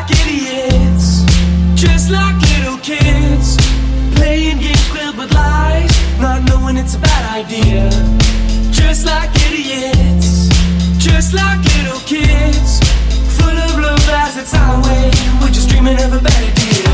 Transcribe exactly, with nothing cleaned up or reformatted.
like idiots, just like little kids, playing games filled with lies, not knowing it's a bad idea. Just like idiots, just like little kids, full of love as it's our way, we're just dreaming of a better deal.